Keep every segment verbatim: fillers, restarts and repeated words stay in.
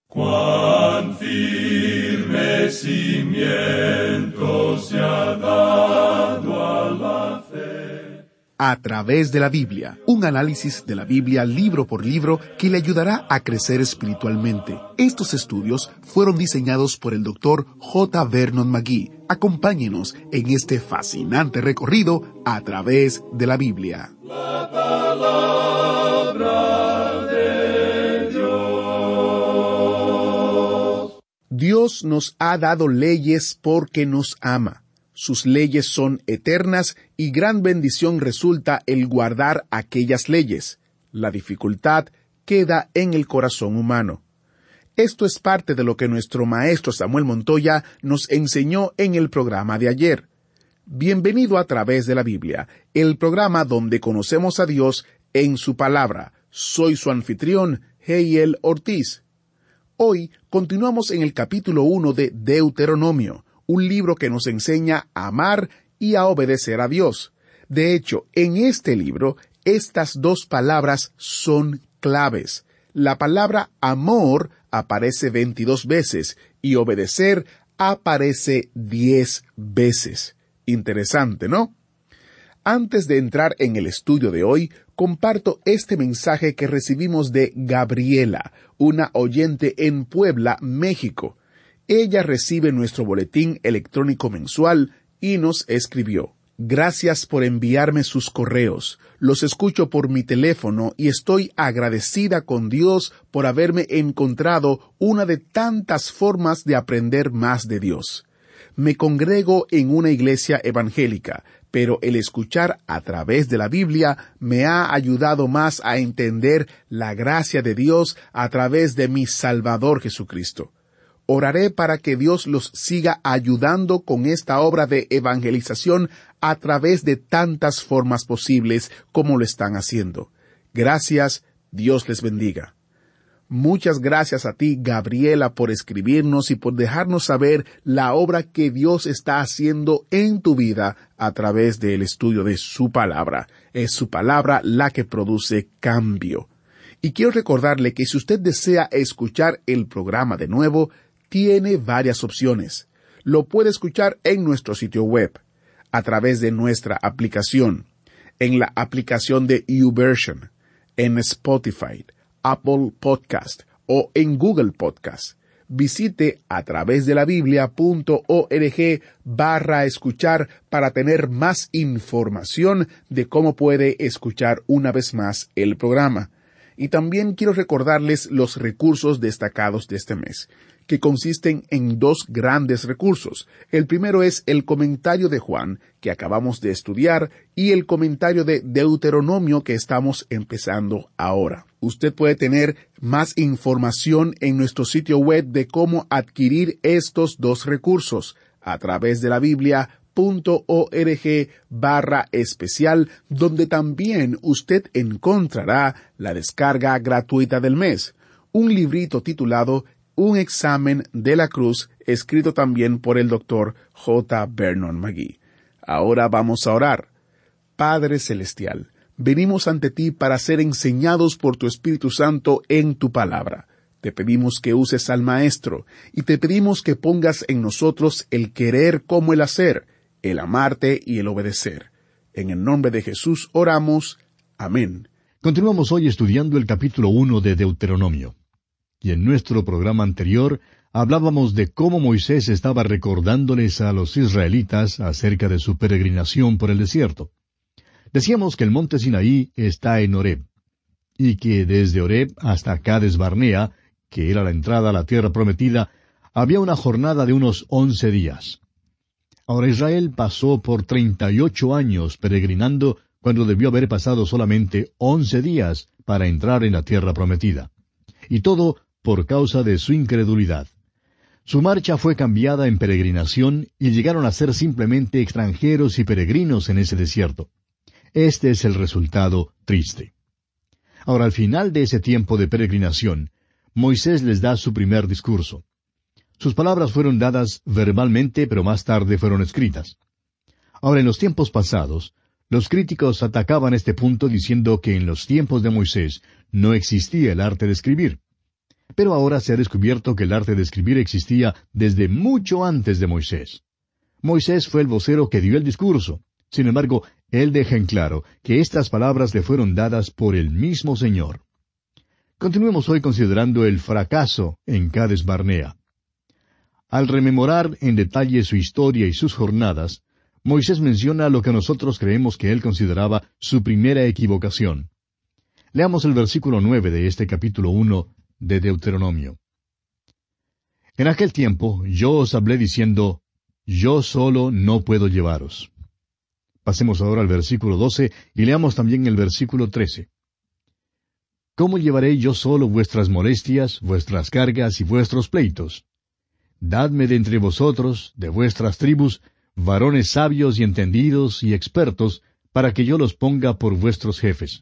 Cuán firme cimiento se ha dado a la fe. A través de la Biblia, un análisis de la Biblia libro por libro que le ayudará a crecer espiritualmente. Estos estudios fueron diseñados por el doctor J. Vernon McGee. Acompáñenos en este fascinante recorrido a través de la Biblia. La palabra de Dios. Dios nos ha dado leyes porque nos ama. Sus leyes son eternas y gran bendición resulta el guardar aquellas leyes. La dificultad queda en el corazón humano. Esto es parte de lo que nuestro maestro Samuel Montoya nos enseñó en el programa de ayer. Bienvenido a través de la Biblia, el programa donde conocemos a Dios en su palabra. Soy su anfitrión, Heiel Ortiz. Hoy continuamos en el capítulo uno de Deuteronomio, un libro que nos enseña a amar y a obedecer a Dios. De hecho, en este libro, estas dos palabras son claves. La palabra amor aparece veintidós veces y obedecer aparece diez veces. Interesante, ¿no? Antes de entrar en el estudio de hoy, comparto este mensaje que recibimos de Gabriela, una oyente en Puebla, México. Ella recibe nuestro boletín electrónico mensual y nos escribió: Gracias por enviarme sus correos. Los escucho por mi teléfono y estoy agradecida con Dios por haberme encontrado una de tantas formas de aprender más de Dios. Me congrego en una iglesia evangélica, pero el escuchar a través de la Biblia me ha ayudado más a entender la gracia de Dios a través de mi Salvador Jesucristo. Oraré para que Dios los siga ayudando con esta obra de evangelización a través de tantas formas posibles como lo están haciendo. Gracias, Dios les bendiga. Muchas gracias a ti, Gabriela, por escribirnos y por dejarnos saber la obra que Dios está haciendo en tu vida a través del estudio de su palabra. Es su palabra la que produce cambio. Y quiero recordarle que si usted desea escuchar el programa de nuevo, tiene varias opciones. Lo puede escuchar en nuestro sitio web, a través de nuestra aplicación, en la aplicación de YouVersion, en Spotify, Apple Podcast o en Google Podcast. Visite a través de la biblia.org barra escuchar para tener más información de cómo puede escuchar una vez más el programa. Y también quiero recordarles los recursos destacados de este mes, que consisten en dos grandes recursos. El primero es el comentario de Juan, que acabamos de estudiar, y el comentario de Deuteronomio, que estamos empezando ahora. Usted puede tener más información en nuestro sitio web de cómo adquirir estos dos recursos a través de la biblia.org barra especial, donde también usted encontrará la descarga gratuita del mes, un librito titulado Un examen de la cruz, escrito también por el doctor J. Vernon McGee. Ahora vamos a orar. Padre Celestial, venimos ante ti para ser enseñados por tu Espíritu Santo en tu palabra. Te pedimos que uses al Maestro, y te pedimos que pongas en nosotros el querer como el hacer, el amarte y el obedecer. En el nombre de Jesús oramos. Amén. Continuamos hoy estudiando el capítulo uno de Deuteronomio. Y en nuestro programa anterior hablábamos de cómo Moisés estaba recordándoles a los israelitas acerca de su peregrinación por el desierto. Decíamos que el monte Sinaí está en Horeb, y que desde Horeb hasta Cades Barnea, que era la entrada a la tierra prometida, había una jornada de unos once días. Ahora Israel pasó por treinta y ocho años peregrinando, cuando debió haber pasado solamente once días para entrar en la tierra prometida. Y todo por causa de su incredulidad. Su marcha fue cambiada en peregrinación y llegaron a ser simplemente extranjeros y peregrinos en ese desierto. Este es el resultado triste. Ahora, al final de ese tiempo de peregrinación, Moisés les da su primer discurso. Sus palabras fueron dadas verbalmente, pero más tarde fueron escritas. Ahora, en los tiempos pasados, los críticos atacaban este punto diciendo que en los tiempos de Moisés no existía el arte de escribir. Pero ahora se ha descubierto que el arte de escribir existía desde mucho antes de Moisés. Moisés fue el vocero que dio el discurso. Sin embargo, él deja en claro que estas palabras le fueron dadas por el mismo Señor. Continuemos hoy considerando el fracaso en Cades Barnea. Al rememorar en detalle su historia y sus jornadas, Moisés menciona lo que nosotros creemos que él consideraba su primera equivocación. Leamos el versículo nueve de este capítulo uno de Deuteronomio. En aquel tiempo yo os hablé diciendo, yo solo no puedo llevaros. Pasemos ahora al versículo doce y leamos también el versículo trece. ¿Cómo llevaré yo solo vuestras molestias, vuestras cargas y vuestros pleitos? Dadme de entre vosotros, de vuestras tribus, varones sabios y entendidos y expertos, para que yo los ponga por vuestros jefes.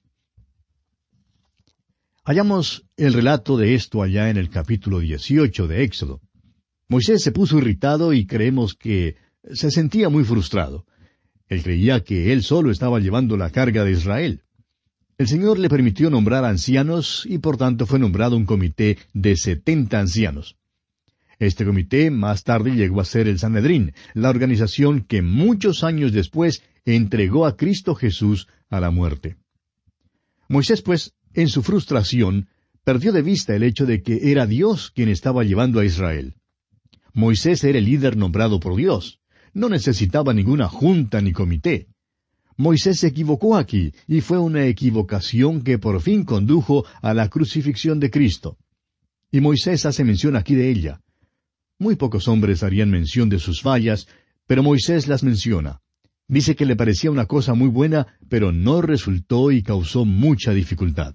Hallamos el relato de esto allá en el capítulo dieciocho de Éxodo. Moisés se puso irritado y creemos que se sentía muy frustrado. Él creía que él solo estaba llevando la carga de Israel. El Señor le permitió nombrar ancianos y por tanto fue nombrado un comité de setenta ancianos. Este comité más tarde llegó a ser el Sanedrín, la organización que muchos años después entregó a Cristo Jesús a la muerte. Moisés, pues, en su frustración, perdió de vista el hecho de que era Dios quien estaba llevando a Israel. Moisés era el líder nombrado por Dios. No necesitaba ninguna junta ni comité. Moisés se equivocó aquí, y fue una equivocación que por fin condujo a la crucifixión de Cristo. Y Moisés hace mención aquí de ella. Muy pocos hombres harían mención de sus fallas, pero Moisés las menciona. Dice que le parecía una cosa muy buena, pero no resultó y causó mucha dificultad.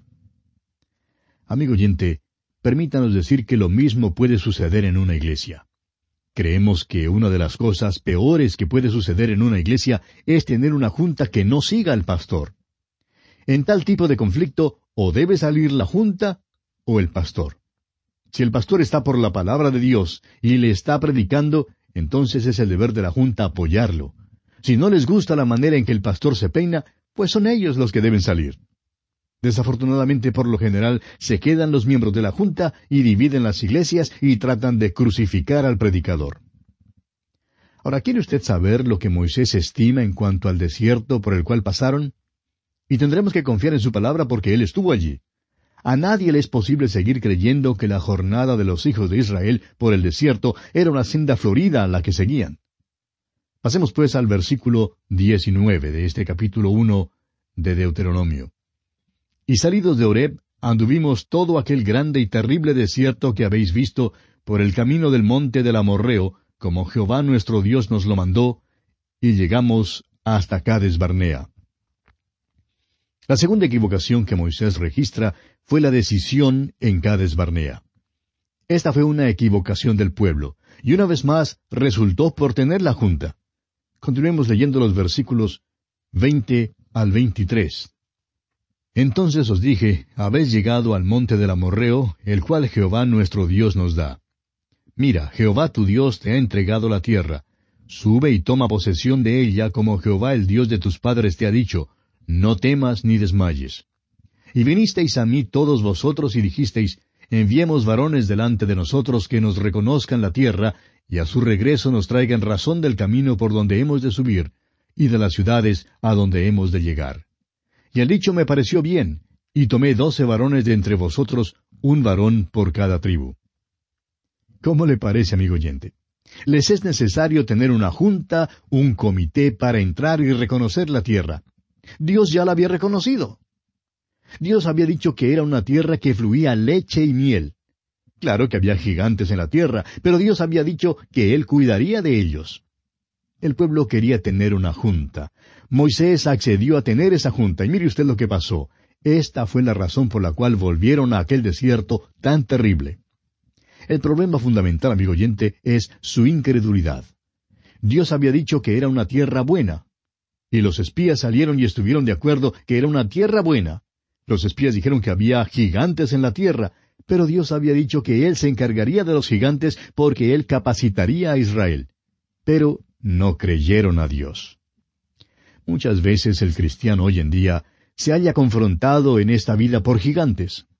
Amigo oyente, permítanos decir que lo mismo puede suceder en una iglesia. Creemos que una de las cosas peores que puede suceder en una iglesia es tener una junta que no siga al pastor. En tal tipo de conflicto, o debe salir la junta o el pastor. Si el pastor está por la palabra de Dios y le está predicando, entonces es el deber de la junta apoyarlo. Si no les gusta la manera en que el pastor se peina, pues son ellos los que deben salir. Desafortunadamente, por lo general, se quedan los miembros de la junta y dividen las iglesias y tratan de crucificar al predicador. Ahora, ¿quiere usted saber lo que Moisés estima en cuanto al desierto por el cual pasaron? Y tendremos que confiar en su palabra porque él estuvo allí. A nadie le es posible seguir creyendo que la jornada de los hijos de Israel por el desierto era una senda florida a la que seguían. Pasemos pues al versículo diecinueve de este capítulo uno de Deuteronomio. Y salidos de Horeb, anduvimos todo aquel grande y terrible desierto que habéis visto por el camino del monte del Amorreo, como Jehová nuestro Dios nos lo mandó, y llegamos hasta Cades Barnea. La segunda equivocación que Moisés registra fue la decisión en Cades Barnea. Esta fue una equivocación del pueblo, y una vez más resultó por tener la junta. Continuemos leyendo los versículos veinte al veintitrés. Entonces os dije, habéis llegado al monte del Amorreo, el cual Jehová nuestro Dios nos da. Mira, Jehová tu Dios te ha entregado la tierra. Sube y toma posesión de ella, como Jehová el Dios de tus padres te ha dicho. No temas ni desmayes. Y vinisteis a mí todos vosotros y dijisteis, enviemos varones delante de nosotros que nos reconozcan la tierra, y a su regreso nos traigan razón del camino por donde hemos de subir, y de las ciudades a donde hemos de llegar. Y el dicho me pareció bien, y tomé doce varones de entre vosotros, un varón por cada tribu. ¿Cómo le parece, amigo oyente? Les es necesario tener una junta, un comité para entrar y reconocer la tierra. Dios ya la había reconocido. Dios había dicho que era una tierra que fluía leche y miel. Claro que había gigantes en la tierra, pero Dios había dicho que Él cuidaría de ellos. El pueblo quería tener una junta. Moisés accedió a tener esa junta, y mire usted lo que pasó. Esta fue la razón por la cual volvieron a aquel desierto tan terrible. El problema fundamental, amigo oyente, es su incredulidad. Dios había dicho que era una tierra buena. Y los espías salieron y estuvieron de acuerdo que era una tierra buena. Los espías dijeron que había gigantes en la tierra, pero Dios había dicho que Él se encargaría de los gigantes porque Él capacitaría a Israel. Pero no creyeron a Dios. Muchas veces el cristiano hoy en día se halla confrontado en esta vida por gigantes.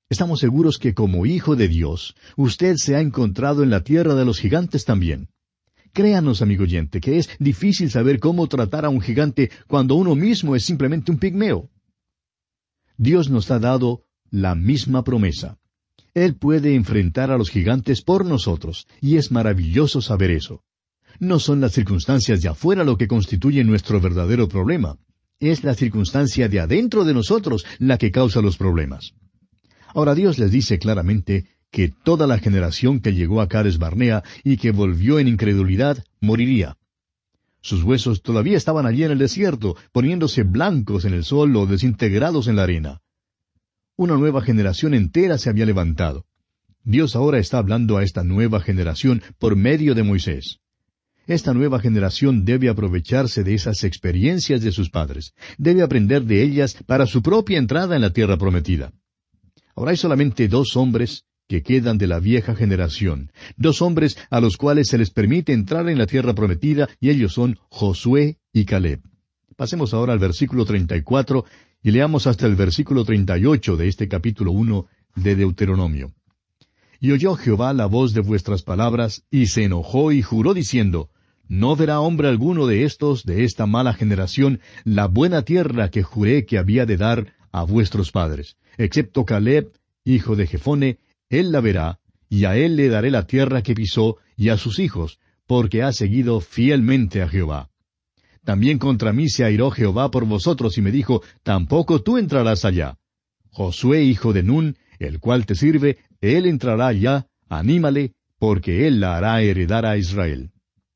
Estamos seguros que como hijo de Dios, usted se ha encontrado en la tierra de los gigantes también. Créanos, amigo oyente, que es difícil saber cómo tratar a un gigante cuando uno mismo es simplemente un pigmeo. Dios nos ha dado la misma promesa. Él puede enfrentar a los gigantes por nosotros, y es maravilloso saber eso. No son las circunstancias de afuera lo que constituye nuestro verdadero problema. Es la circunstancia de adentro de nosotros la que causa los problemas. Ahora Dios les dice claramente que toda la generación que llegó a Cades Barnea y que volvió en incredulidad moriría. Sus huesos todavía estaban allí en el desierto, poniéndose blancos en el sol o desintegrados en la arena. Una nueva generación entera se había levantado. Dios ahora está hablando a esta nueva generación por medio de Moisés. Esta nueva generación debe aprovecharse de esas experiencias de sus padres. Debe aprender de ellas para su propia entrada en la tierra prometida. Ahora hay solamente dos hombres que quedan de la vieja generación, dos hombres a los cuales se les permite entrar en la tierra prometida, y ellos son Josué y Caleb. Pasemos ahora al versículo treinta y cuatro y leamos hasta el versículo treinta y ocho de este capítulo uno de Deuteronomio. Y oyó Jehová la voz de vuestras palabras, y se enojó y juró diciendo, no verá hombre alguno de estos, de esta mala generación, la buena tierra que juré que había de dar a vuestros padres, excepto Caleb, hijo de Jefone, él la verá, y a él le daré la tierra que pisó, y a sus hijos, porque ha seguido fielmente a Jehová. También contra mí se airó Jehová por vosotros, y me dijo, tampoco tú entrarás allá. Josué, hijo de Nun, el cual te sirve, él entrará allá, anímale, porque él la hará heredar a Israel.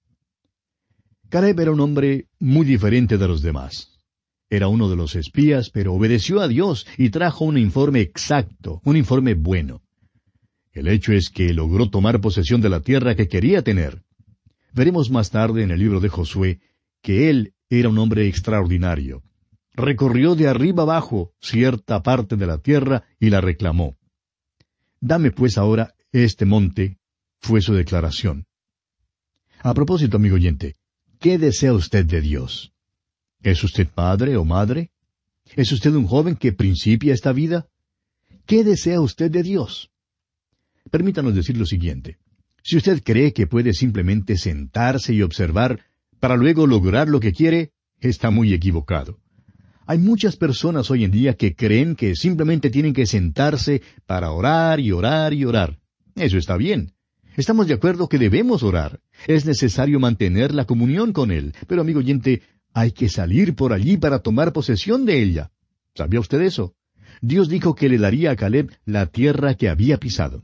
Caleb era un hombre muy diferente de los demás. Era uno de los espías, pero obedeció a Dios y trajo un informe exacto, un informe bueno. El hecho es que logró tomar posesión de la tierra que quería tener. Veremos más tarde en el libro de Josué que él era un hombre extraordinario. Recorrió de arriba abajo cierta parte de la tierra y la reclamó. Dame pues ahora este monte, fue su declaración. A propósito, amigo oyente, ¿qué desea usted de Dios? ¿Es usted padre o madre? ¿Es usted un joven que principia esta vida? ¿Qué desea usted de Dios? Permítanos decir lo siguiente. Si usted cree que puede simplemente sentarse y observar para luego lograr lo que quiere, está muy equivocado. Hay muchas personas hoy en día que creen que simplemente tienen que sentarse para orar y orar y orar. Eso está bien. Estamos de acuerdo que debemos orar. Es necesario mantener la comunión con Él. Pero, amigo oyente, hay que salir por allí para tomar posesión de ella. ¿Sabía usted eso? Dios dijo que le daría a Caleb la tierra que había pisado.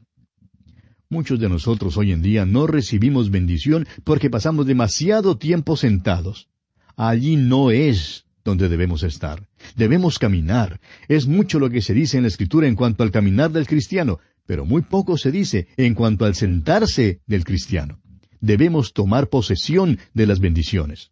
Muchos de nosotros hoy en día no recibimos bendición porque pasamos demasiado tiempo sentados. Allí no es donde debemos estar. Debemos caminar. Es mucho lo que se dice en la Escritura en cuanto al caminar del cristiano, pero muy poco se dice en cuanto al sentarse del cristiano. Debemos tomar posesión de las bendiciones.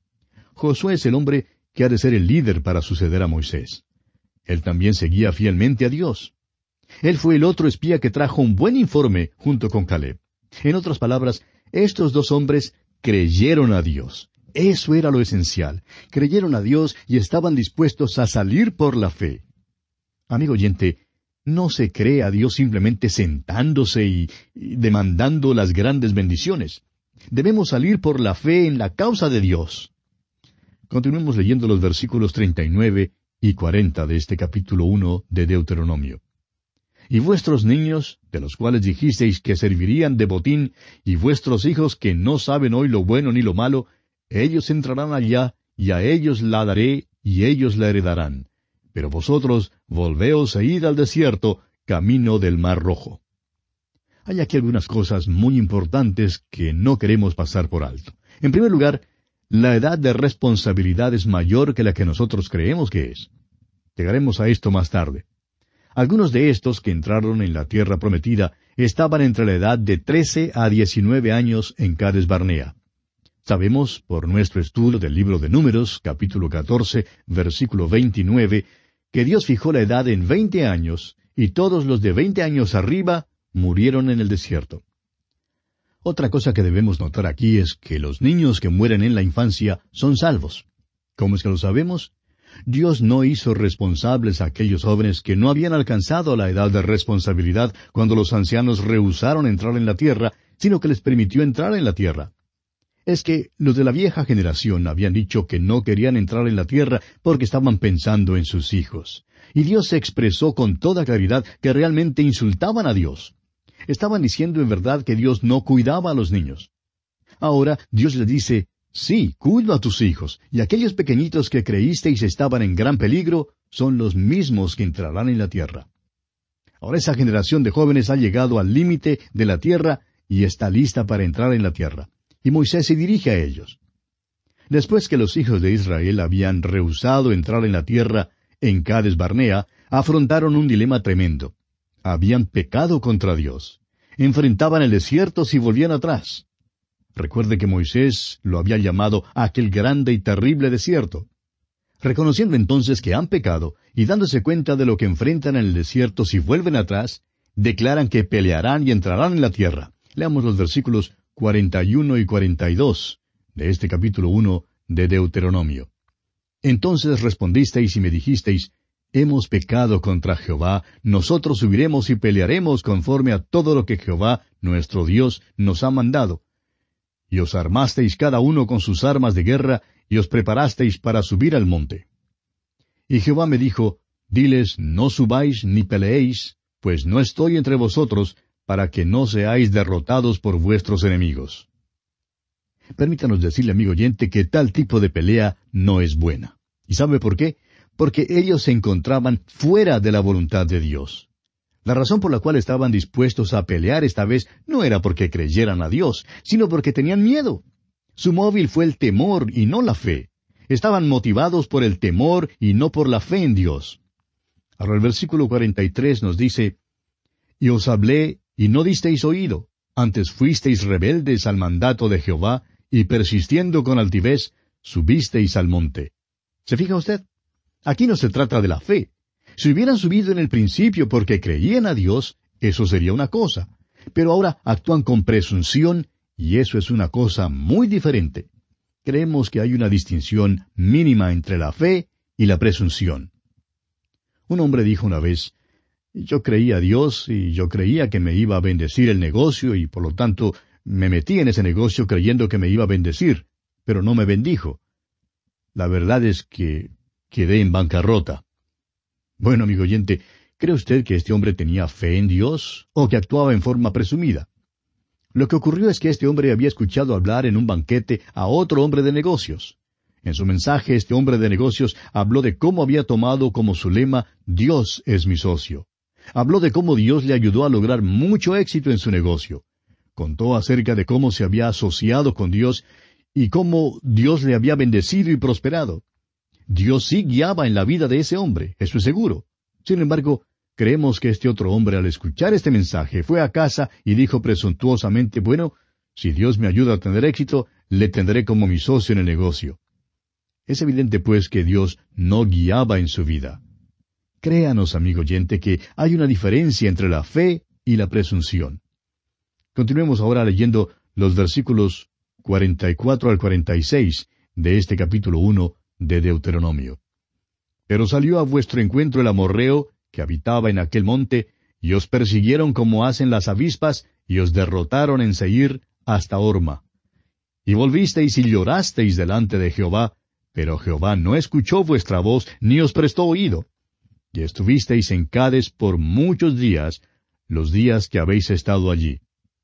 Josué es el hombre que ha de ser el líder para suceder a Moisés. Él también seguía fielmente a Dios. Él fue el otro espía que trajo un buen informe junto con Caleb. En otras palabras, estos dos hombres creyeron a Dios. Eso era lo esencial. Creyeron a Dios y estaban dispuestos a salir por la fe. Amigo oyente, no se cree a Dios simplemente sentándose y, y demandando las grandes bendiciones. Debemos salir por la fe en la causa de Dios. Continuemos leyendo los versículos treinta y nueve y cuarenta de este capítulo uno de Deuteronomio. Y vuestros niños, de los cuales dijisteis que servirían de botín, y vuestros hijos que no saben hoy lo bueno ni lo malo, ellos entrarán allá, y a ellos la daré, y ellos la heredarán. Pero vosotros volveos e id al desierto, camino del Mar Rojo. Hay aquí algunas cosas muy importantes que no queremos pasar por alto. En primer lugar, la edad de responsabilidad es mayor que la que nosotros creemos que es. Llegaremos a esto más tarde. Algunos de estos que entraron en la tierra prometida estaban entre la edad de trece a diecinueve años en Cades Barnea. Sabemos, por nuestro estudio del libro de Números, capítulo catorce, versículo veintinueve, que Dios fijó la edad en veinte años, y todos los de veinte años arriba murieron en el desierto. Otra cosa que debemos notar aquí es que los niños que mueren en la infancia son salvos. ¿Cómo es que lo sabemos? Dios no hizo responsables a aquellos jóvenes que no habían alcanzado la edad de responsabilidad cuando los ancianos rehusaron entrar en la tierra, sino que les permitió entrar en la tierra. Es que los de la vieja generación habían dicho que no querían entrar en la tierra porque estaban pensando en sus hijos. Y Dios se expresó con toda claridad que realmente insultaban a Dios. Estaban diciendo en verdad que Dios no cuidaba a los niños. Ahora Dios les dice, sí, cuido a tus hijos, y aquellos pequeñitos que creísteis estaban en gran peligro, son los mismos que entrarán en la tierra. Ahora esa generación de jóvenes ha llegado al límite de la tierra y está lista para entrar en la tierra. Y Moisés se dirige a ellos. Después que los hijos de Israel habían rehusado entrar en la tierra en Cades Barnea, afrontaron un dilema tremendo. Habían pecado contra Dios. Enfrentaban el desierto si volvían atrás. Recuerde que Moisés lo había llamado aquel grande y terrible desierto. Reconociendo entonces que han pecado y dándose cuenta de lo que enfrentan en el desierto si vuelven atrás, declaran que pelearán y entrarán en la tierra. Leamos los versículos cuarenta y uno y cuarenta y dos de este capítulo uno de Deuteronomio. Entonces respondisteis y me dijisteis, hemos pecado contra Jehová, nosotros subiremos y pelearemos conforme a todo lo que Jehová, nuestro Dios, nos ha mandado. Y os armasteis cada uno con sus armas de guerra, y os preparasteis para subir al monte. Y Jehová me dijo, diles, no subáis ni peleéis, pues no estoy entre vosotros, para que no seáis derrotados por vuestros enemigos. Permítanos decirle, amigo oyente, que tal tipo de pelea no es buena. ¿Y sabe por qué? Porque ellos se encontraban fuera de la voluntad de Dios. La razón por la cual estaban dispuestos a pelear esta vez no era porque creyeran a Dios, sino porque tenían miedo. Su móvil fue el temor y no la fe. Estaban motivados por el temor y no por la fe en Dios. Ahora el versículo cuarenta y tres nos dice, y os hablé y no disteis oído, antes fuisteis rebeldes al mandato de Jehová, y persistiendo con altivez, subisteis al monte. ¿Se fija usted? Aquí no se trata de la fe. Si hubieran subido en el principio porque creían a Dios, eso sería una cosa. Pero ahora actúan con presunción, y eso es una cosa muy diferente. Creemos que hay una distinción mínima entre la fe y la presunción. Un hombre dijo una vez, yo creía a Dios y yo creía que me iba a bendecir el negocio y por lo tanto me metí en ese negocio creyendo que me iba a bendecir, pero no me bendijo. La verdad es que quedé en bancarrota. Bueno, amigo oyente, ¿cree usted que este hombre tenía fe en Dios o que actuaba en forma presumida? Lo que ocurrió es que este hombre había escuchado hablar en un banquete a otro hombre de negocios. En su mensaje, este hombre de negocios habló de cómo había tomado como su lema, Dios es mi socio. Habló de cómo Dios le ayudó a lograr mucho éxito en su negocio. Contó acerca de cómo se había asociado con Dios y cómo Dios le había bendecido y prosperado. Dios sí guiaba en la vida de ese hombre, eso es seguro. Sin embargo, creemos que este otro hombre al escuchar este mensaje fue a casa y dijo presuntuosamente, bueno, si Dios me ayuda a tener éxito, le tendré como mi socio en el negocio. Es evidente pues que Dios no guiaba en su vida. Créanos, amigo oyente, que hay una diferencia entre la fe y la presunción. Continuemos ahora leyendo los versículos cuarenta y cuatro al cuarenta y seis de este capítulo uno de Deuteronomio. Pero salió a vuestro encuentro el amorreo, que habitaba en aquel monte, y os persiguieron como hacen las avispas, y os derrotaron en Seir hasta Horma. Y volvisteis y llorasteis delante de Jehová, pero Jehová no escuchó vuestra voz, ni os prestó oído. Y estuvisteis en Cades por muchos días, los días que habéis estado allí.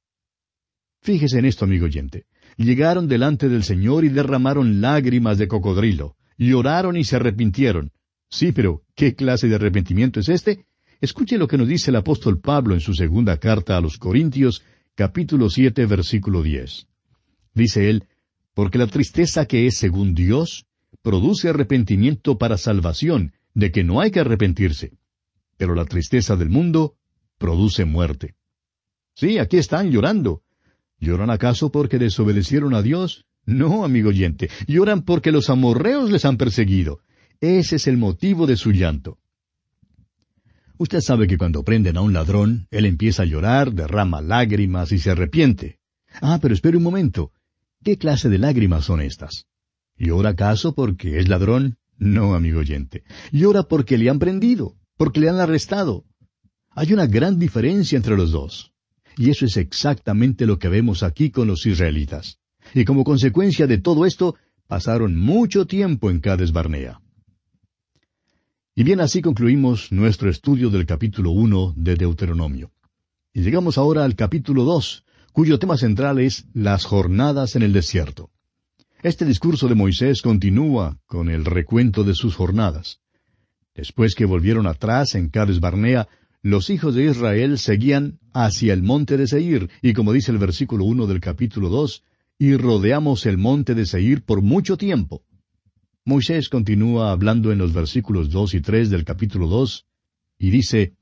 Fíjese en esto, amigo oyente. Llegaron delante del Señor y derramaron lágrimas de cocodrilo. Lloraron y se arrepintieron. Sí, pero ¿qué clase de arrepentimiento es este? Escuche lo que nos dice el apóstol Pablo en su segunda carta a los Corintios, capítulo siete, versículo diez. Dice él, porque la tristeza que es según Dios, produce arrepentimiento para salvación, de que no hay que arrepentirse. Pero la tristeza del mundo produce muerte. Sí, aquí están llorando. ¿Lloran acaso porque desobedecieron a Dios? No, amigo oyente, lloran porque los amorreos les han perseguido. Ese es el motivo de su llanto. Usted sabe que cuando prenden a un ladrón, él empieza a llorar, derrama lágrimas y se arrepiente. Ah, pero espere un momento. ¿Qué clase de lágrimas son estas? ¿Llora acaso porque es ladrón? No, amigo oyente. Llora porque le han prendido, porque le han arrestado. Hay una gran diferencia entre los dos. Y eso es exactamente lo que vemos aquí con los israelitas. Y como consecuencia de todo esto, pasaron mucho tiempo en Cades Barnea. Y bien, así concluimos nuestro estudio del capítulo uno de Deuteronomio. Y llegamos ahora al capítulo dos, cuyo tema central es las jornadas en el desierto. Este discurso de Moisés continúa con el recuento de sus jornadas. Después que volvieron atrás en Cades Barnea, los hijos de Israel seguían hacia el monte de Seir, y como dice el versículo uno del capítulo dos, y rodeamos el monte de Seir por mucho tiempo. Moisés continúa hablando en los versículos dos y tres del capítulo dos, y dice,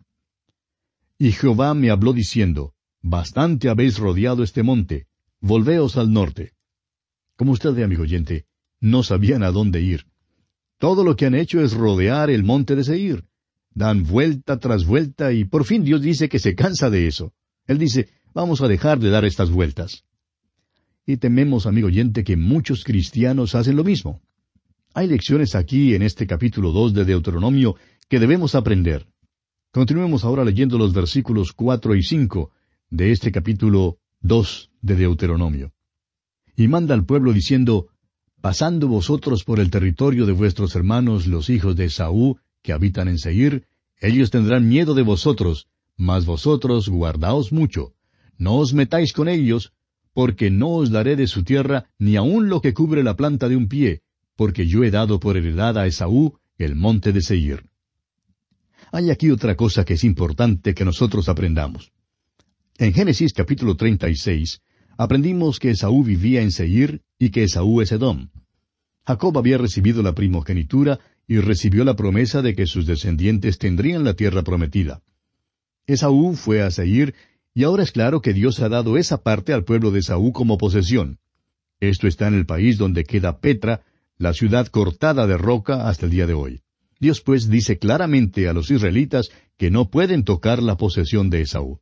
Y Jehová me habló diciendo, Bastante habéis rodeado este monte, volveos al norte. Como usted ve, amigo oyente, no sabían a dónde ir. Todo lo que han hecho es rodear el monte de Seir. Dan vuelta tras vuelta y por fin Dios dice que se cansa de eso. Él dice, vamos a dejar de dar estas vueltas. Y tememos, amigo oyente, que muchos cristianos hacen lo mismo. Hay lecciones aquí en este capítulo dos de Deuteronomio que debemos aprender. Continuemos ahora leyendo los versículos cuatro y cinco de este capítulo dos de Deuteronomio. Y manda al pueblo diciendo, Pasando vosotros por el territorio de vuestros hermanos los hijos de Esaú, que habitan en Seir, ellos tendrán miedo de vosotros, mas vosotros guardaos mucho. No os metáis con ellos, porque no os daré de su tierra ni aun lo que cubre la planta de un pie, porque yo he dado por heredad a Esaú el monte de Seir. Hay aquí otra cosa que es importante que nosotros aprendamos. En Génesis capítulo treinta y seis, aprendimos que Esaú vivía en Seir y que Esaú es Edom. Jacob había recibido la primogenitura y recibió la promesa de que sus descendientes tendrían la tierra prometida. Esaú fue a Seir, y ahora es claro que Dios ha dado esa parte al pueblo de Esaú como posesión. Esto está en el país donde queda Petra, la ciudad cortada de roca hasta el día de hoy. Dios pues dice claramente a los israelitas que no pueden tocar la posesión de Esaú.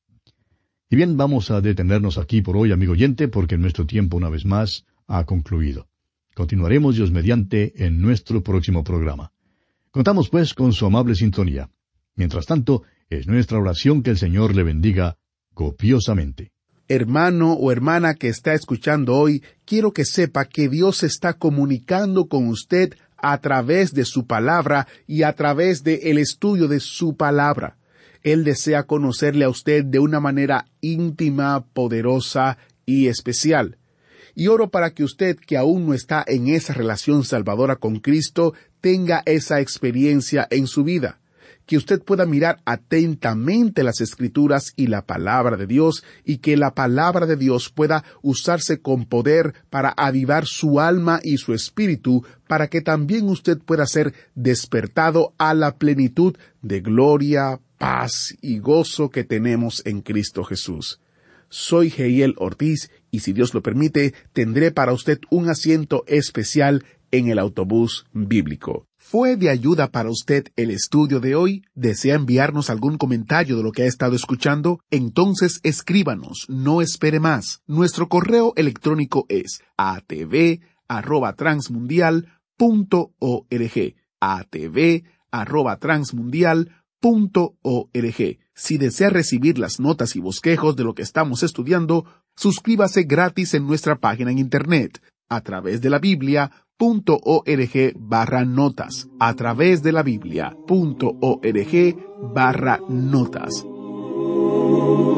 Y bien, vamos a detenernos aquí por hoy, amigo oyente, porque nuestro tiempo una vez más ha concluido. Continuaremos, Dios mediante, en nuestro próximo programa. Contamos pues con su amable sintonía. Mientras tanto, es nuestra oración que el Señor le bendiga copiosamente. Hermano o hermana que está escuchando hoy, quiero que sepa que Dios está comunicando con usted a través de su palabra y a través del estudio de su palabra. Él desea conocerle a usted de una manera íntima, poderosa y especial. Y oro para que usted, que aún no está en esa relación salvadora con Cristo, tenga esa experiencia en su vida. Que usted pueda mirar atentamente las Escrituras y la palabra de Dios, y que la palabra de Dios pueda usarse con poder para avivar su alma y su espíritu, para que también usted pueda ser despertado a la plenitud de gloria, paz y gozo que tenemos en Cristo Jesús. Soy Jehiel Ortiz, y si Dios lo permite, tendré para usted un asiento especial en el autobús bíblico. ¿Fue de ayuda para usted el estudio de hoy? ¿Desea enviarnos algún comentario de lo que ha estado escuchando? Entonces escríbanos, no espere más. Nuestro correo electrónico es a t v arroba transmundial punto org. a t v arroba transmundial punto org. Si desea recibir las notas y bosquejos de lo que estamos estudiando, suscríbase gratis en nuestra página en internet, a través de la Biblia punto org barra notas, a través de la Biblia punto org barra notas.